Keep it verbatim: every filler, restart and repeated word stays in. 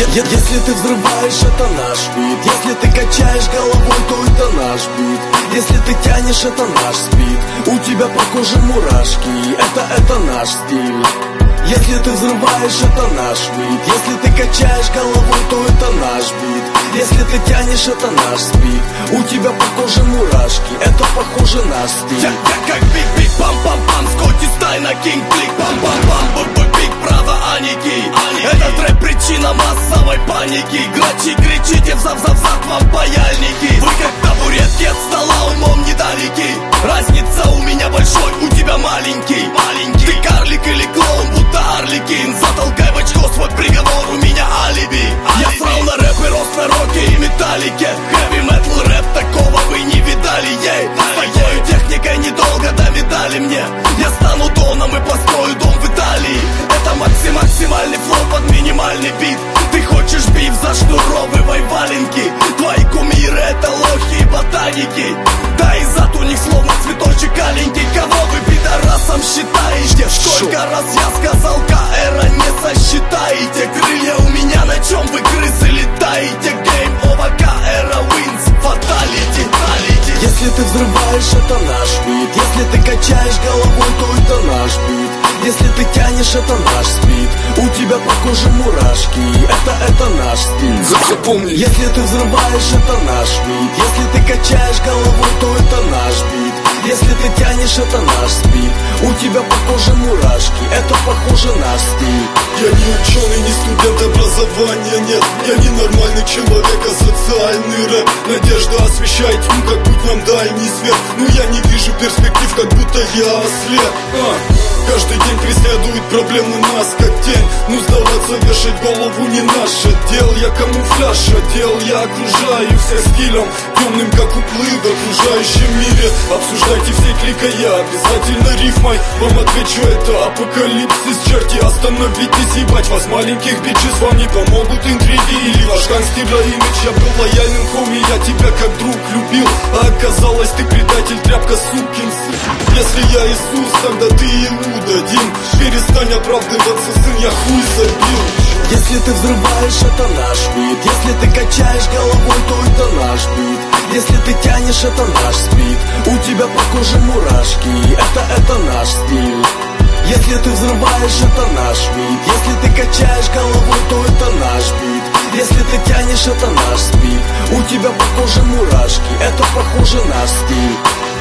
Если ты взрываешь, это наш бит. Если ты качаешь головой, то это наш бит. Если ты тянешь, это наш спид. У тебя по коже мурашки, это, это наш стиль. Если ты взрываешь, это наш бит. Если ты качаешь головой, то это наш бит. Если ты тянешь, это наш спид. У тебя по коже мурашки, это похоже на стиль. Я, я как биг-биг, пам-пам-пам, Скотти Стайна, кинг-клик, пам-пам-пам, б-б-биг, правда, Аники. Этот рэп причина массовой паники. Грачи, кричите, взад-взад вам паяльники. Вы как табуретки от стола, умом недалеки. Разница у меня большой, у тебя маленький. Маленький. Ты карлик или клоун, будто Арликин. Затолкай в очко свой приговор, у меня алиби. Я срал на рэп и рос на роке и металлике. Хэви метал рэп, такого вы не видали, ей. С такой техникой недолго до медали мне. Я стану доном и построю дом в Италии. Это максим-максимальный флоу под минимальный бит. Ты хочешь биф, зашнуровывай валенки. Твои кумиры это лохи и ботаники. Да и зад у них словно цветочек аленький. Кого вы пидорасом считаете? Сколько раз я сказал, К-эра не сосчитаете. Крылья у меня, на чем вы, крысы, летаете? Game over, К-эра wins, fatality, fatality. Если ты взрываешь, это наш бит. Если ты качаешь головой, то это наш бит. Если ты тянешь, это наш спид. У тебя по коже мурашки, это, это наш стиль. Запомни. Если ты взрываешь, это наш бит. Если ты качаешь головой, то это наш бит. Если ты тянешь, это наш спид. У тебя по коже мурашки, это похоже на стиль. Я не ученый, не студент, образования нет. Я не нормальный человек, а социальный рэп. Надежда освещает тьму, как будто нам дальний свет. Но я не вижу перспектив, как будто я ослеп. а. Каждый день преследует проблемы нас, как тень. Ну сдаваться, вешать голову не наше дел. Я камуфляж одел, я окружаю всех стилем темным, как уплыв в окружающем мире. Обсуждайте все клика, я обязательно рифмой вам отвечу, это апокалипсис, черти. Остановитесь, ебать вас, маленьких бичес. Вам не помогут интриги или ваш гангстера имидж. Я был лояльным, хоми, я тебя как друг любил. А оказалось, ты предатель, тряпка, сукин сын. Если я Иисус, тогда ты Иуда, Дим. Перестань оправдываться, сын, я хуй забил. Если ты взрываешь, это наш бит. Если ты качаешь головой, то это наш бит. Если ты тянешь, это наш спид. У тебя по коже мурашки, это, это наш стиль. Если ты взрываешь, это наш бит. Если ты качаешь головой, то это наш бит. Если ты тянешь, это наш спид. У тебя по коже мурашки, это похоже на стиль.